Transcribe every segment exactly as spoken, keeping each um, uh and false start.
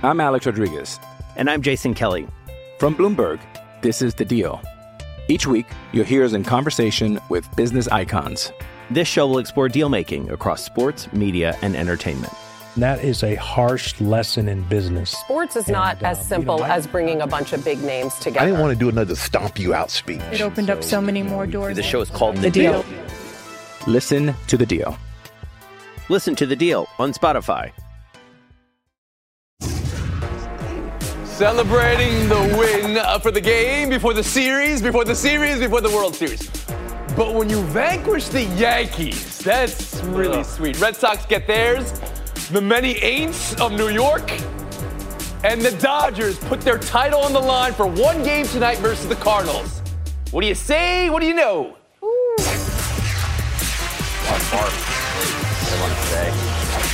I'm Alex Rodriguez. And I'm Jason Kelly. From Bloomberg, this is The Deal. Each week, you'll hear us in conversation with business icons. This show will explore deal-making across sports, media, and entertainment. That is a harsh lesson in business. Sports is not and, uh, as simple you know, I, as bringing a bunch of big names together. I didn't want to do another stomp you out speech. It opened so, up so many more doors. The show is called The, the deal. deal. Listen to The Deal. Listen to The Deal on Spotify. Celebrating the win uh, for the game, before the series, before the series, before the World Series. But when you vanquish the Yankees, that's really sweet. Red Sox get theirs. The many Aints of New York. And the Dodgers put their title on the line for one game tonight versus the Cardinals. What do you say? What do you know? Ooh. One barf. I want to say.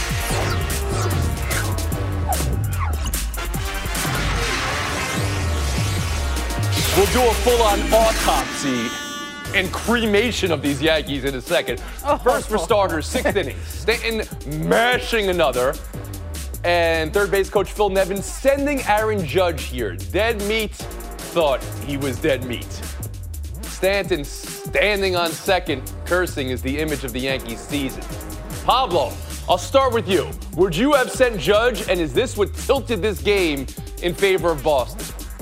We'll do a full-on autopsy and cremation of these Yankees in a second. Oh. First, for starters, sixth inning. Stanton mashing another. And third base coach Phil Nevin sending Aaron Judge here. Dead meat. Thought he was dead meat. Stanton standing on second, cursing is the image of the Yankees season. Pablo, I'll start with you. Would you have sent Judge, and is this what tilted this game in favor of Boston?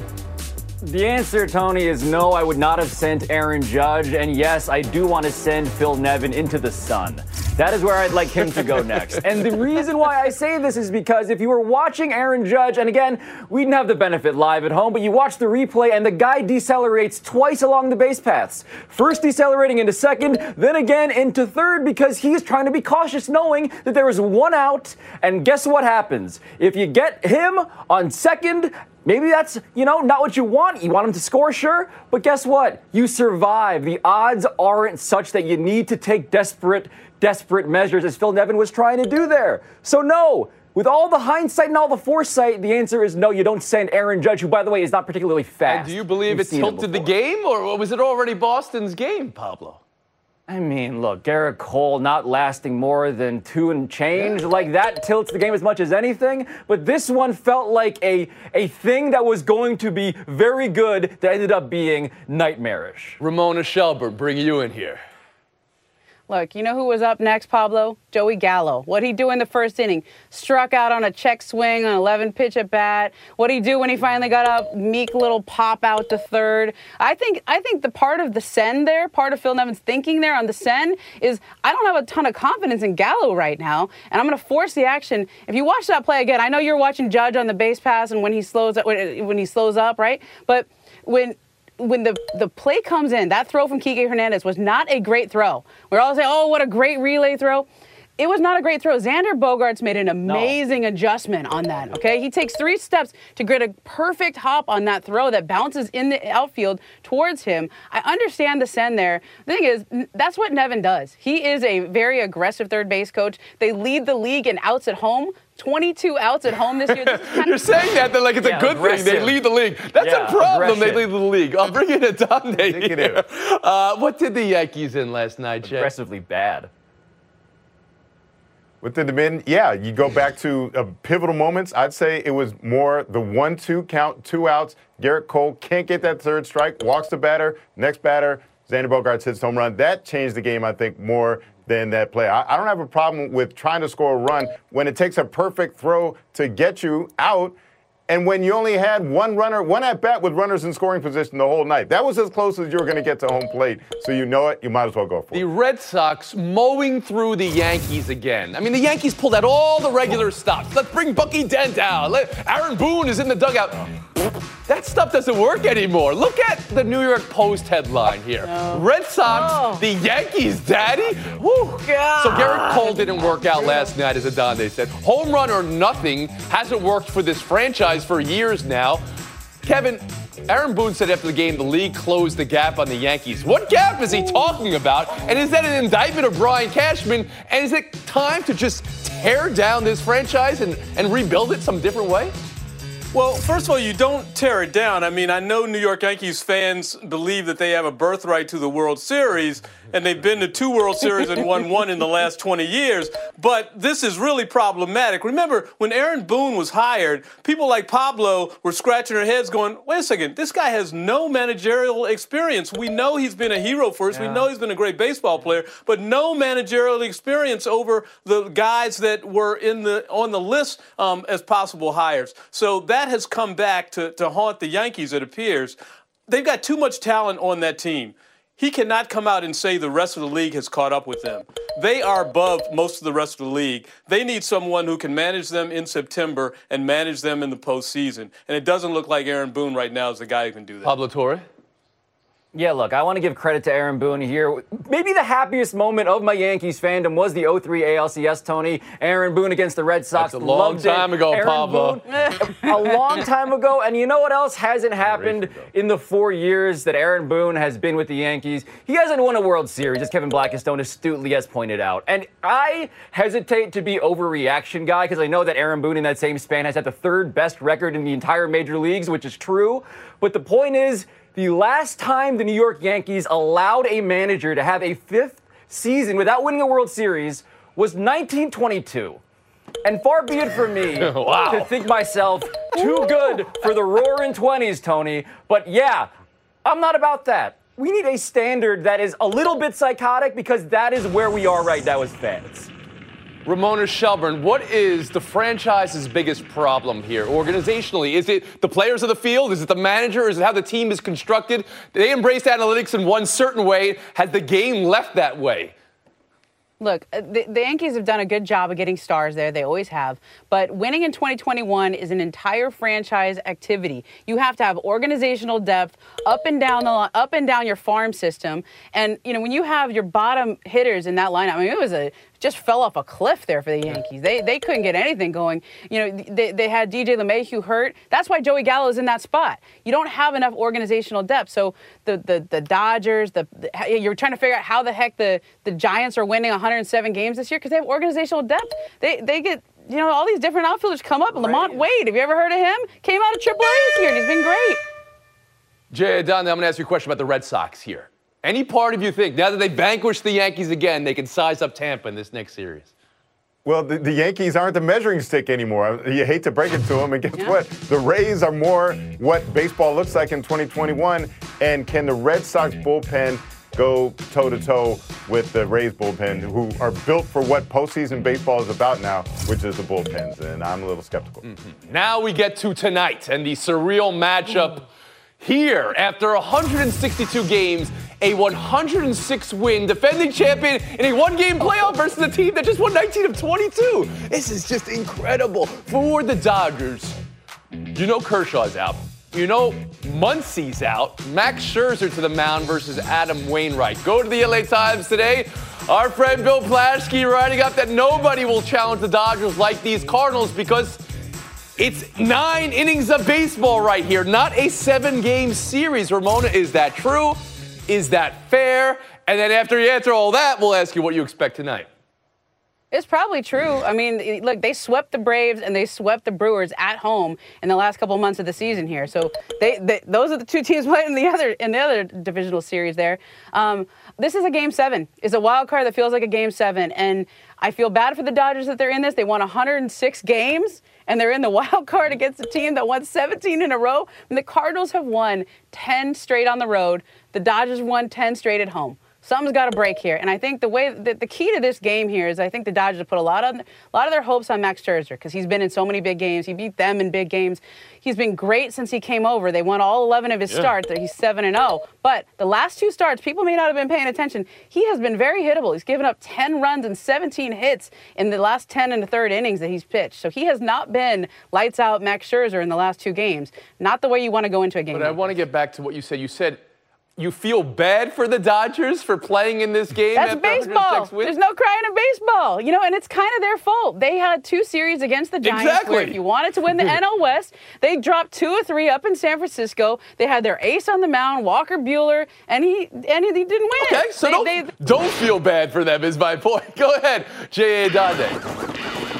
The answer, Tony, is no, I would not have sent Aaron Judge. And yes, I do want to send Phil Nevin into the sun. That is where I'd like him to go next. And the reason why I say this is because if you were watching Aaron Judge, and again, we didn't have the benefit live at home, but you watch the replay and the guy decelerates twice along the base paths. First decelerating into second, then again into third because he's trying to be cautious knowing that there is one out. And guess what happens? If you get him on second, maybe that's, you know, not what you want. You want him to score, sure. But guess what? You survive. The odds aren't such that you need to take desperate, desperate measures as Phil Nevin was trying to do there. So no, with all the hindsight and all the foresight, the answer is no, you don't send Aaron Judge, who, by the way, is not particularly fast. And do you believe You've it tilted the game, or was it already Boston's game, Pablo? I mean, look, Garrett Cole not lasting more than two and change, yeah. like that tilts the game as much as anything. But this one felt like a, a thing that was going to be very good that ended up being nightmarish. Ramona Shelburne, bring you in here. Look, you know who was up next, Pablo? Joey Gallo. What'd he do in the first inning? Struck out on a check swing, an eleven pitch at bat. What'd he do when he finally got up? Meek little pop out to third. I think I think the part of the send there, part of Phil Nevin's thinking there on the send is I don't have a ton of confidence in Gallo right now, and I'm going to force the action. If you watch that play again, I know you're watching Judge on the base pass and when he slows up, when he slows up, right? But when When the, the play comes in, that throw from Kike Hernandez was not a great throw. We're all saying, oh, what a great relay throw. It was not a great throw. Xander Bogaerts made an amazing no. adjustment on that, okay? He takes three steps to get a perfect hop on that throw that bounces in the outfield towards him. I understand the send there. The thing is, that's what Nevin does. He is a very aggressive third base coach. They lead the league in outs at home. twenty-two outs at home this year. This is kind You're of saying that, like it's yeah, a good aggressive. thing. They lead the league. That's yeah, a problem. Aggression. They lead the league. I'll bring in a Dande here. Uh, what did the Yankees in last night, Jay? Aggressively bad. What did the men? Yeah, you go back to uh, pivotal moments. I'd say it was more the one two count, two outs. Garrett Cole can't get that third strike, walks the batter. Next batter, Xander Bogaerts hits home run. That changed the game, I think, more than that play. I, I don't have a problem with trying to score a run when it takes a perfect throw to get you out. And when you only had one runner, one at bat with runners in scoring position the whole night. That was as close as you were going to get to home plate. So you know it, you might as well go for it. The Red Sox mowing through the Yankees again. I mean, the Yankees pulled out all the regular stops. Let's bring Bucky Dent out. Let, Aaron Boone is in the dugout. That stuff doesn't work anymore. Look at the New York Post headline here. No. Red Sox, oh. the Yankees, daddy? Woo. God. So Garrett Cole didn't work out last night, as Adonde said. Home run or nothing hasn't worked for this franchise for years now. Kevin, Aaron Boone said after the game the league closed the gap on the Yankees. What gap is he talking about? And is that an indictment of Brian Cashman? And is it time to just tear down this franchise and, and rebuild it some different way? Well, first of all, you don't tear it down. I mean, I know New York Yankees fans believe that they have a birthright to the World Series, and they've been to two World Series and won one in the last twenty years. But this is really problematic. Remember, when Aaron Boone was hired, people like Pablo were scratching their heads going, wait a second, this guy has no managerial experience. We know he's been a hero for us. Yeah. We know he's been a great baseball player, but no managerial experience over the guys that were in the on the list um, as possible hires. So that has come back to, to haunt the Yankees, it appears. They've got too much talent on that team. He cannot come out and say the rest of the league has caught up with them. They are above most of the rest of the league. They need someone who can manage them in September and manage them in the postseason. And it doesn't look like Aaron Boone right now is the guy who can do that. Pablo Torre? Yeah, look, I want to give credit to Aaron Boone here. Maybe the happiest moment of my Yankees fandom was the oh three A L C S, Tony. Aaron Boone against the Red Sox. That's a long Loved time it. ago, Aaron Pablo. Boone, a long time ago. And you know what else hasn't happened in the four years that Aaron Boone has been with the Yankees? He hasn't won a World Series, as Kevin Blackistone astutely has pointed out. And I hesitate to be overreaction guy because I know that Aaron Boone in that same span has had the third best record in the entire major leagues, which is true. But the point is, the last time the New York Yankees allowed a manager to have a fifth season without winning a World Series was nineteen twenty-two. And far be it from me wow. to think myself too good for the roaring twenties, Tony. But yeah, I'm not about that. We need a standard that is a little bit psychotic because that is where we are right now as fans. Ramona Shelburne, what is the franchise's biggest problem here organizationally? Is it the players of the field? Is it the manager? Is it how the team is constructed? They embraced analytics in one certain way. Has the game left that way? Look, the, the Yankees have done a good job of getting stars there. They always have. But winning in twenty twenty-one is an entire franchise activity. You have to have organizational depth up and down the up and down your farm system. And, you know, when you have your bottom hitters in that lineup, I mean, it was a just fell off a cliff there for the Yankees. They they couldn't get anything going. You know, they, they had D J LeMahieu hurt. That's why Joey Gallo is in that spot. You don't have enough organizational depth. So the the, the Dodgers, the, the you're trying to figure out how the heck the, the Giants are winning one hundred seven games this year because they have organizational depth. They they get, you know, all these different outfielders come up. Lamont Wade, have you ever heard of him? Came out of triple A this year and he's been great. Jay Adon, I'm going to ask you a question about the Red Sox here. Any part of you think, now that they vanquished the Yankees again, they can size up Tampa in this next series? Well, the, the Yankees aren't the measuring stick anymore. You hate to break it to them, and guess yeah. what? The Rays are more what baseball looks like in twenty twenty-one, and can the Red Sox bullpen go toe-to-toe with the Rays bullpen, who are built for what postseason baseball is about now, which is the bullpens, and I'm a little skeptical. Mm-hmm. Now we get to tonight and the surreal matchup. Ooh. Here, after one hundred sixty-two games, a one hundred six win defending champion in a one-game playoff versus a team that just won nineteen of twenty-two. This is just incredible for the Dodgers. You know Kershaw's out. You know Muncy's out. Max Scherzer to the mound versus Adam Wainwright. Go to the L A Times today. Our friend Bill Plaschke writing up that nobody will challenge the Dodgers like these Cardinals because it's nine innings of baseball right here, not a seven-game series. Ramona, is that true? Is that fair? And then after you answer all that, we'll ask you what you expect tonight. It's probably true. I mean, look, they swept the Braves and they swept the Brewers at home in the last couple months of the season here. So they, they those are the two teams playing in the other in the other divisional series there. Um, this is a game seven. It's a wild card that feels like a game seven, and I feel bad for the Dodgers that they're in this. They won one hundred six games, and they're in the wild card against a team that won seventeen in a row. And the Cardinals have won ten straight on the road. The Dodgers won ten straight at home. Something's got to break here. And I think the way that the key to this game here is I think the Dodgers have put a lot of a lot of their hopes on Max Scherzer because he's been in so many big games. He beat them in big games. He's been great since he came over. They won all eleven of his yeah. starts. He's seven and oh. But the last two starts, people may not have been paying attention. He has been very hittable. He's given up ten runs and seventeen hits in the last ten and the third innings that he's pitched. So he has not been lights out Max Scherzer in the last two games. Not the way you want to go into a game. But I want to get back to what you said. You said you feel bad for the Dodgers for playing in this game? That's baseball. There's no crying in baseball. You know, and it's kind of their fault. They had two series against the Giants exactly. where if you wanted to win the N L West, they dropped two or three up in San Francisco. They had their ace on the mound, Walker Buehler, and he and he didn't win. Okay, so they, don't, they, don't feel bad for them is my point. Go ahead, J A. Adande.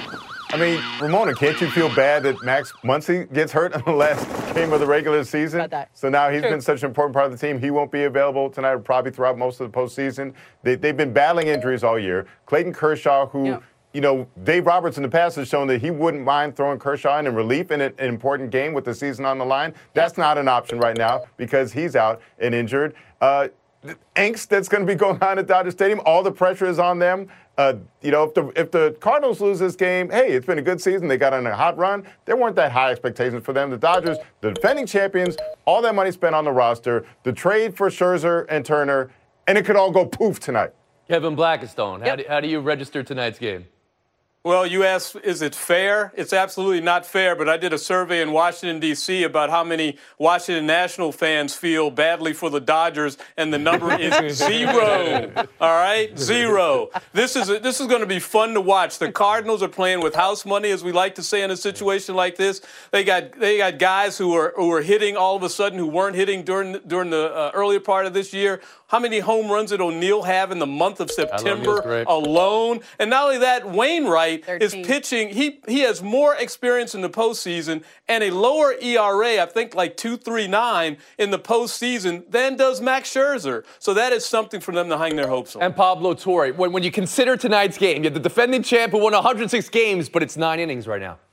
I mean, Ramona, can't you feel bad that Max Muncy gets hurt in the last game of the regular season? About that. So now he's True. been such an important part of the team. He won't be available tonight, probably throughout most of the postseason. They, they've been battling injuries all year. Clayton Kershaw, who, yeah. you know, Dave Roberts in the past has shown that he wouldn't mind throwing Kershaw in in relief in an, an important game with the season on the line. That's not an option right now because he's out and injured. Uh, the angst that's going to be going on at Dodger Stadium, all the pressure is on them. Uh, you know, if the if the Cardinals lose this game, hey, it's been a good season. They got on a hot run. There weren't that high expectations for them. The Dodgers, the defending champions, all that money spent on the roster, the trade for Scherzer and Turner, and it could all go poof tonight. Kevin Blackistone, how, Yep. do, how do you register tonight's game? Well, you asked, is it fair? It's absolutely not fair, but I did a survey in Washington, D C about how many Washington National fans feel badly for the Dodgers, and the number is zero. All right? Zero. This is, a, this is going to be fun to watch. The Cardinals are playing with house money, as we like to say in a situation like this. They got they got guys who are who are hitting all of a sudden who weren't hitting during, during the uh, earlier part of this year. How many home runs did O'Neill have in the month of September alone? And not only that, Wainwright thirteen is pitching. He he has more experience in the postseason and a lower E R A, I think like two point three nine in the postseason than does Max Scherzer. So that is something for them to hang their hopes on. And Pablo Torre, when, when you consider tonight's game, you have the defending champ who won one hundred six games, but it's nine innings right now.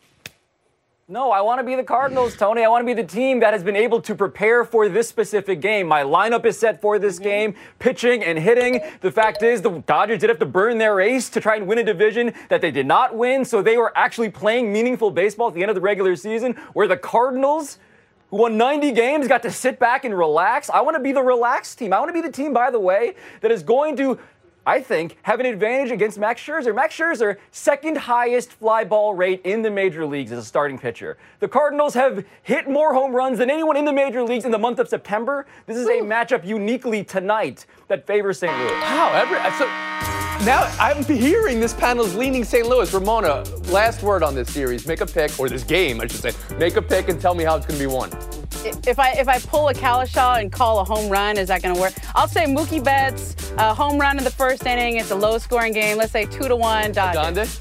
No, I want to be the Cardinals, Tony. I want to be the team that has been able to prepare for this specific game. My lineup is set for this game, pitching and hitting. The fact is, the Dodgers did have to burn their ace to try and win a division that they did not win, so they were actually playing meaningful baseball at the end of the regular season, where the Cardinals, who won ninety games, got to sit back and relax. I want to be the relaxed team. I want to be the team, by the way, that is going to, I think, have an advantage against Max Scherzer. Max Scherzer, second highest fly ball rate in the major leagues as a starting pitcher. The Cardinals have hit more home runs than anyone in the major leagues in the month of September. This is a matchup uniquely tonight that favors Saint Louis. How? Every, so now I'm hearing this panel's leaning Saint Louis. Ramona, last word on this series. Make a pick, or this game, I should say. Make a pick and tell me how it's going to be won. If I if I pull a Kalashaw and call a home run, is that going to work? I'll say Mookie Betts, a home run in the first inning. It's a low-scoring game. Let's say two to one Dodgers.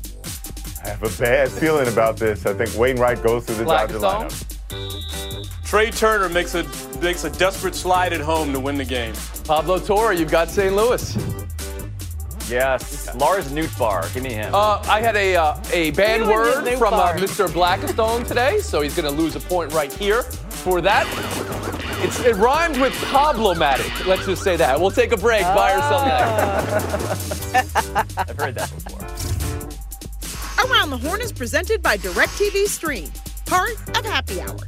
I have a bad feeling about this. I think Wainwright goes through the Dodger lineup. Trey Turner makes a makes a desperate slide at home to win the game. Pablo Torre, you've got Saint Louis. Yes, Lars Nootbaar. Give me him. Uh, I had a uh, a bad You word and from uh, Nootbaar. Mister Blackistone today, so he's going to lose a point right here for that. It's, it rhymed with problematic. Let's just say that. We'll take a break. Oh. Buy or sell next. I've heard that before. Around the Horn is presented by DirecTV Stream, part of Happy Hour.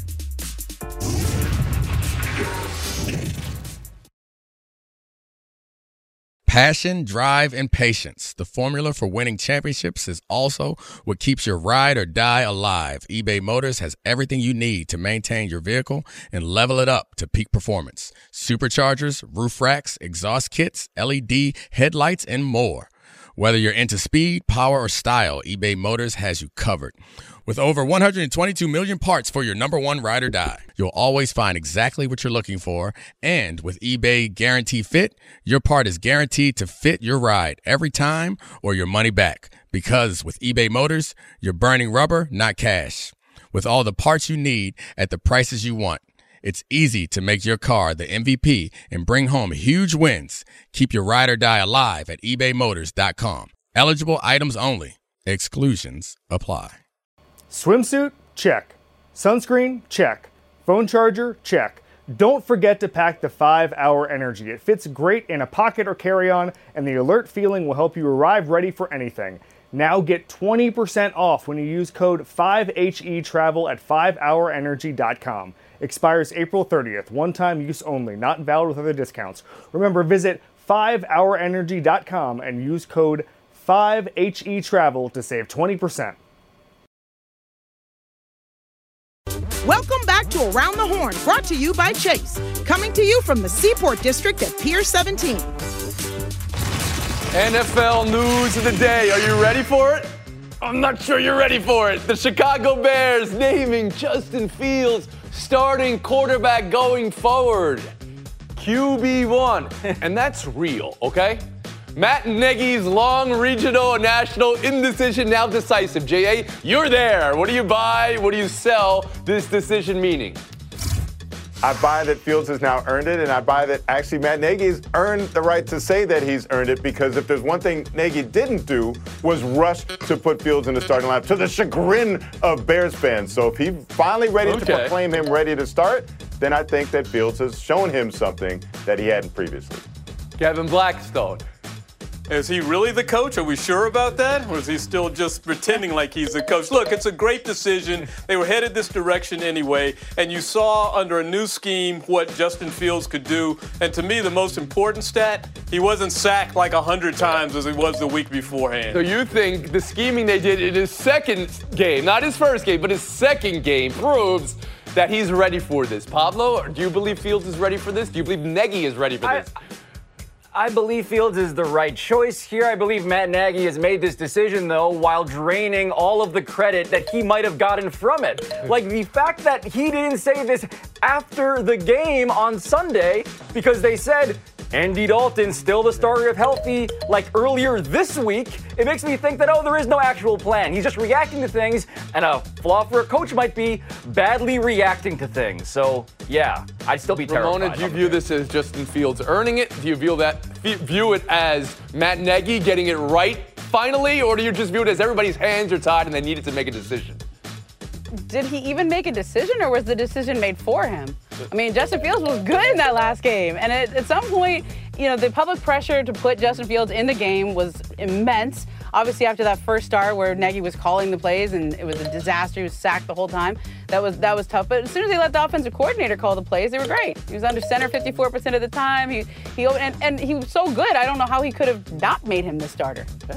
Passion, drive, and patience. The formula for winning championships is also what keeps your ride or die alive. eBay Motors has everything you need to maintain your vehicle and level it up to peak performance. Superchargers, roof racks, exhaust kits, L E D headlights, and more. Whether you're into speed, power, or style, eBay Motors has you covered. With over one hundred twenty-two million parts for your number one ride or die, you'll always find exactly what you're looking for. And with eBay Guarantee Fit, your part is guaranteed to fit your ride every time or your money back. Because with eBay Motors, you're burning rubber, not cash. With all the parts you need at the prices you want, it's easy to make your car the M V P and bring home huge wins. Keep your ride or die alive at ebay motors dot com. Eligible items only. Exclusions apply. Swimsuit? Check. Sunscreen? Check. Phone charger? Check. Don't forget to pack the five hour Energy. It fits great in a pocket or carry-on, and the alert feeling will help you arrive ready for anything. Now get twenty percent off when you use code five H E travel at five hour energy dot com. Expires April thirtieth. One-time use only. Not valid with other discounts. Remember, visit five hour energy dot com and use code five H E travel to save twenty percent. Welcome back to Around the Horn, brought to you by Chase. Coming to you from the Seaport District at Pier seventeen. N F L news of the day. Are you ready for it? I'm not sure you're ready for it. The Chicago Bears naming Justin Fields starting quarterback going forward. Q B one. And that's real, okay? Matt Nagy's long regional and national indecision now decisive. J A, you're there. What do you buy? What do you sell? This decision meaning? I buy that Fields has now earned it, and I buy that actually Matt Nagy has earned the right to say that he's earned it, because if there's one thing Nagy didn't do was rush to put Fields in the starting lineup to the chagrin of Bears fans. So if he's finally ready Okay. to proclaim him ready to start, then I think that Fields has shown him something that he hadn't previously. Kevin Blackstone. Is he really the coach? Are we sure about that? Or is he still just pretending like he's the coach? Look, it's a great decision. They were headed this direction anyway, and you saw under a new scheme what Justin Fields could do. And to me, the most important stat, he wasn't sacked like a hundred times as he was the week beforehand. So you think the scheming they did in his second game, not his first game, but his second game, proves that he's ready for this? Pablo, or do you believe Fields is ready for this? Do you believe Nagy is ready for this? I, I believe Fields is the right choice here. I believe Matt Nagy has made this decision, though, while draining all of the credit that he might have gotten from it. Like the fact that he didn't say this after the game on Sunday because they said, Andy Dalton still the starter if healthy, like earlier this week, it makes me think that, oh, there is no actual plan. He's just reacting to things, and a flaw for a coach might be badly reacting to things. So, yeah, I'd still be terrified. Ramona, do you view this as Justin Fields earning it? Do you view that view it as Matt Nagy getting it right finally, or do you just view it as everybody's hands are tied and they needed to make a decision? Did he even make a decision, or was the decision made for him? I mean, Justin Fields was good in that last game. And at, at some point, you know, the public pressure to put Justin Fields in the game was immense. Obviously, after that first start where Nagy was calling the plays and it was a disaster, he was sacked the whole time, that was that was tough. But as soon as they let the offensive coordinator call the plays, they were great. He was under center fifty-four percent of the time. He he and, and he was so good, I don't know how he could have not made him the starter. Okay.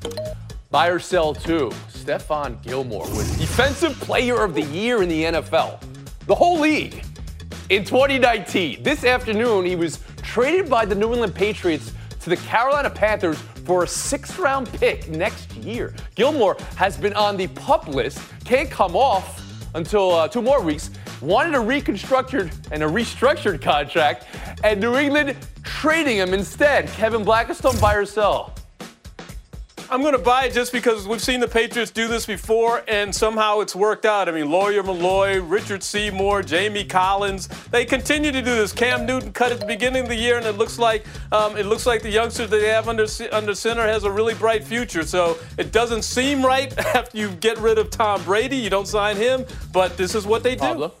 Buy or sell two. Stephon Gilmore was Defensive Player of the Year in the N F L. The whole league. In twenty nineteen, this afternoon, he was traded by the New England Patriots to the Carolina Panthers for a sixth-round pick next year. Gilmore has been on the PUP list, can't come off until uh, two more weeks, wanted a reconstructed and a restructured contract, and New England trading him instead. Kevin Blackstone, buy or sell? I'm going to buy it just because we've seen the Patriots do this before, and somehow it's worked out. I mean, Lawyer Malloy, Richard Seymour, Jamie Collins, they continue to do this. Cam Newton cut at the beginning of the year, and it looks like um, it looks like the youngster that they have under under center has a really bright future. So it doesn't seem right after you get rid of Tom Brady, you don't sign him, but this is what they do. Pablo?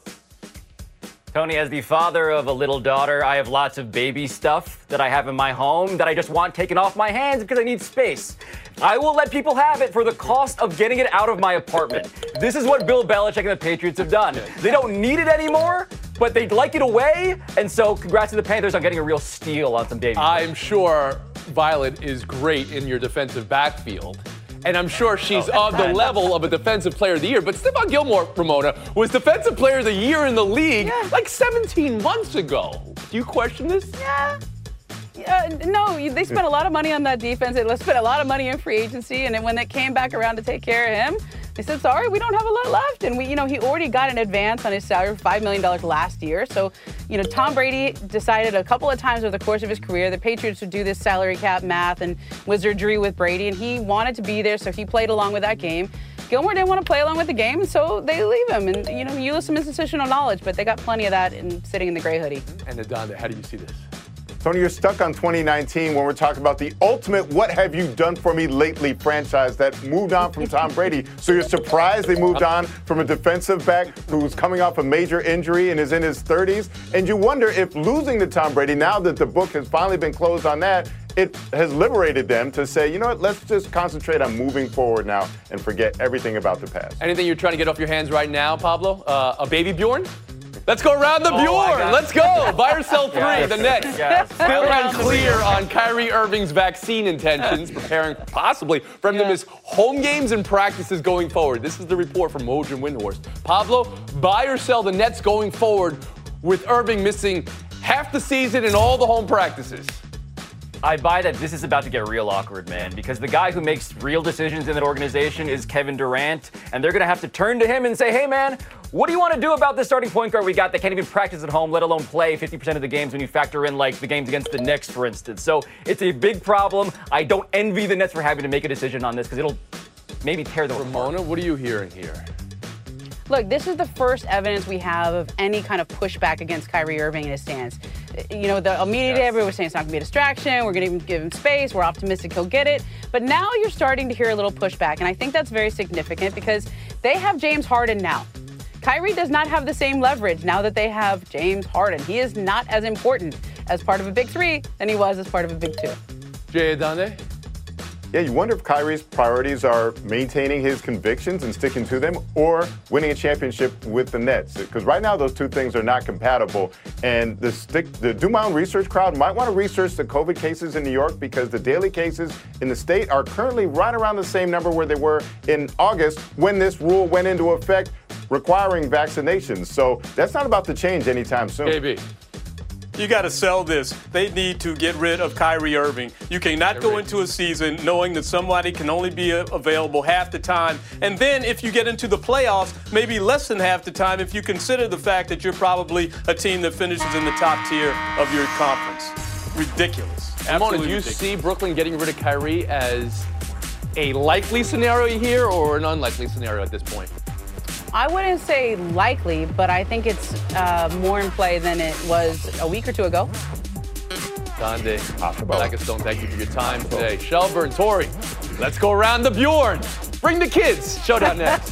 Tony, as the father of a little daughter, I have lots of baby stuff that I have in my home that I just want taken off my hands because I need space. I will let people have it for the cost of getting it out of my apartment. This is what Bill Belichick and the Patriots have done. They don't need it anymore, but they'd like it away, and so congrats to the Panthers on getting a real steal on some baby stuff. I'm sure Violet is great in your defensive backfield. And I'm sure she's oh, on the level of a Defensive Player of the Year. But Stephon Gilmore, Ramona, was Defensive Player of the Year in the league yeah. like seventeen months ago. Do you question this? Yeah. Yeah, no, they spent a lot of money on that defense. They spent a lot of money in free agency. And then when they came back around to take care of him, they said, sorry, we don't have a lot left. And we, you know, he already got an advance on his salary, five million dollars last year. So, you know, Tom Brady decided a couple of times over the course of his career, the Patriots would do this salary cap math and wizardry with Brady. And he wanted to be there, so he played along with that game. Gilmore didn't want to play along with the game, and so they leave him. And, you know, you lose some institutional knowledge, but they got plenty of that in sitting in the gray hoodie. And Adonde, how do you see this? Tony, you're stuck on twenty nineteen when we're talking about the ultimate what have you done for me lately franchise that moved on from Tom Brady. So you're surprised they moved on from a defensive back who's coming off a major injury and is in his thirties. And you wonder if losing to Tom Brady, now that the book has finally been closed on that, it has liberated them to say, you know what, let's just concentrate on moving forward now and forget everything about the past. Anything you're trying to get off your hands right now, Pablo? Uh, a baby Bjorn? Let's go around the oh, Bjorn. Let's go. Buy or sell three. Yes. The Nets Yes. still unclear on Kyrie Irving's vaccine intentions, preparing possibly for him yeah. to miss home games and practices going forward. This is the report from Woj and Windhorst. Pablo, buy or sell the Nets going forward with Irving missing half the season and all the home practices? I buy that this is about to get real awkward, man, because the guy who makes real decisions in that organization is Kevin Durant, and they're going to have to turn to him and say, hey, man, what do you want to do about this starting point guard we got that can't even practice at home, let alone play fifty percent of the games when you factor in, like, the games against the Knicks, for instance? So it's a big problem. I don't envy the Nets for having to make a decision on this because it'll maybe tear them apart. Ramona, what are you hearing here? Look, this is the first evidence we have of any kind of pushback against Kyrie Irving and his stance. You know, the media yes. everyone was saying it's not going to be a distraction. We're going to give him space. We're optimistic he'll get it. But now you're starting to hear a little pushback, and I think that's very significant because they have James Harden now. Kyrie does not have the same leverage now that they have James Harden. He is not as important as part of a big three than he was as part of a big two. Jay Adande? Yeah, you wonder if Kyrie's priorities are maintaining his convictions and sticking to them or winning a championship with the Nets. Because right now those two things are not compatible. And the stick, the Do My Own Research crowd might want to research the COVID cases in New York because the daily cases in the state are currently right around the same number where they were in August when this rule went into effect requiring vaccinations. So that's not about to change anytime soon. K B. You got to sell this. They need to get rid of Kyrie Irving. You cannot go into a season knowing that somebody can only be available half the time. And then if you get into the playoffs, maybe less than half the time if you consider the fact that you're probably a team that finishes in the top tier of your conference. Ridiculous. Ramona, do you ridiculous. see Brooklyn getting rid of Kyrie as a likely scenario here or an unlikely scenario at this point? I wouldn't say likely, but I think it's uh, more in play than it was a week or two ago. Donde, Stone, thank you for your time today. Shelburne, Tori, let's go around the Bjorn. Bring the kids. Showdown next.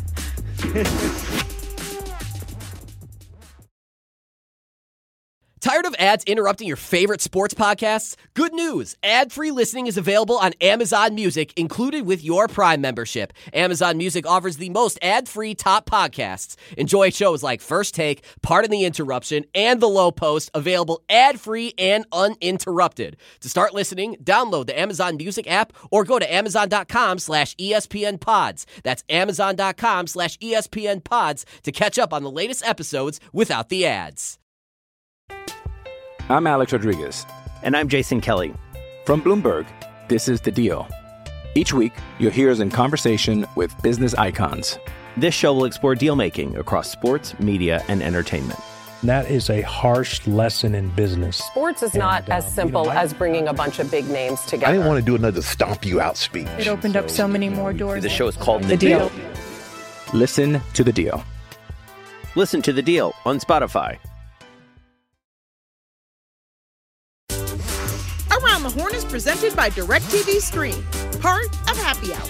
Tired of ads interrupting your favorite sports podcasts? Good news! Ad-free listening is available on Amazon Music, included with your Prime membership. Amazon Music offers the most ad-free top podcasts. Enjoy shows like First Take, Pardon the Interruption, and The Low Post, available ad-free and uninterrupted. To start listening, download the Amazon Music app or go to amazon.com slash ESPN pods. That's amazon.com slash ESPN pods to catch up on the latest episodes without the ads. I'm Alex Rodriguez. And I'm Jason Kelly. From Bloomberg, this is The Deal. Each week, you'll hear us in conversation with business icons. This show will explore deal-making across sports, media, and entertainment. That is a harsh lesson in business. Sports is not and, as uh, simple you know, I, as bringing a bunch of big names together. I didn't want to do another stomp you out speech. It opened so, up so many more doors. The show is called The, the deal. deal. Listen to The Deal. Listen to The Deal on Spotify. Around the Horn is presented by DirecTV Stream, part of Happy Hour.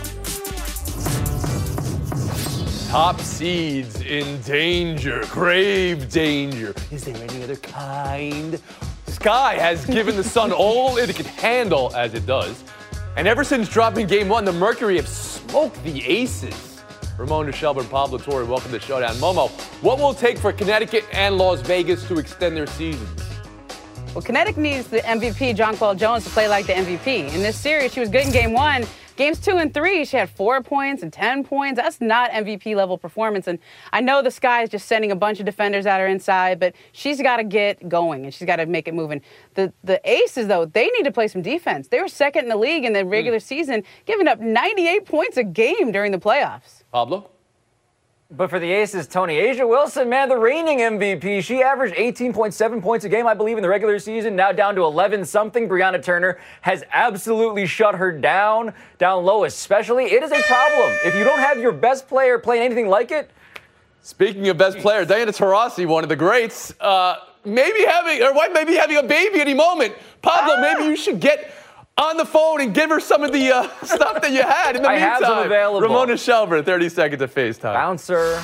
Top seeds in danger, grave danger. Is there any other kind? Sky has given the sun all it can handle, as it does. And ever since dropping game one, the Mercury have smoked the Aces. Ramona, Shelburne, Pablo Torre, welcome to Showdown. Momo, what will it take for Connecticut and Las Vegas to extend their seasons? Well, Connecticut needs the M V P, Jonquel Jones, to play like the M V P. In this series, she was good in game one. Games two and three, she had four points and ten points. That's not M V P level performance. And I know the Sky is just sending a bunch of defenders at her inside, but she's got to get going and she's got to make it moving. The the Aces, though, they need to play some defense. They were second in the league in the regular mm. season, giving up ninety-eight points a game during the playoffs. Pablo? But for the Aces, Tony, A'ja Wilson, man, the reigning M V P. She averaged eighteen point seven points a game, I believe, in the regular season, now down to eleven something. Brianna Turner has absolutely shut her down, down low especially. It is a problem. If you don't have your best player playing anything like it. Speaking of best player, Diana Taurasi, one of the greats, uh, maybe having, or what, maybe having a baby any moment. Pablo, ah. maybe you should get on the phone and give her some of the uh, stuff that you had in the I meantime. have some available. Ramona Shelburne, thirty seconds of FaceTime. Bouncer.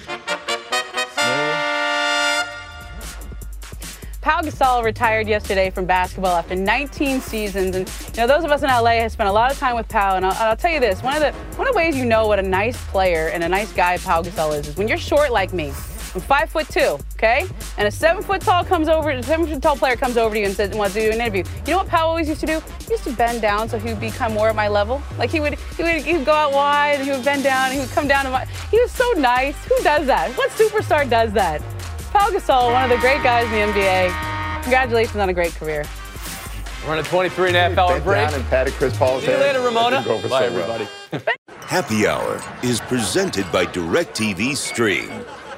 Pau Gasol retired yesterday from basketball after nineteen seasons, and you know those of us in L A have spent a lot of time with Pau. And I'll, I'll tell you this: one of the one of the ways you know what a nice player and a nice guy Pau Gasol is is when you're short like me. I'm five foot two, okay? And a seven foot tall comes over, a seven foot tall player comes over to you and says, wants to do an interview. You know what Pau always used to do? He used to bend down so he would become more at my level. Like he would, he would, he would go out wide and he would bend down and he would come down to my. He was so nice. Who does that? What superstar does that? Pau Gasol, one of the great guys in the N B A. Congratulations on a great career. We're on a twenty-three and a half hour break. Down and patted Chris Paul's See you head. later, Ramona. Go for Bye, so well. everybody. Happy Hour is presented by DirecTV Stream.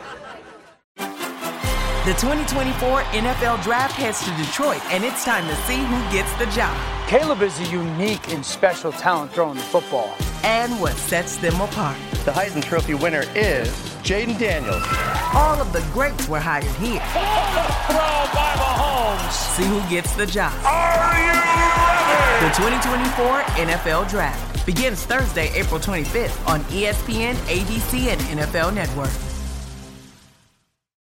The twenty twenty-four N F L Draft heads to Detroit, and it's time to see who gets the job. Caleb is a unique and special talent throwing the football. And what sets them apart. The Heisman Trophy winner is Jaden Daniels. All of the greats were hired here. Throw by Mahomes. See who gets the job. Are you ready? The twenty twenty-four N F L Draft begins Thursday, April twenty-fifth on E S P N, A B C, and N F L Network.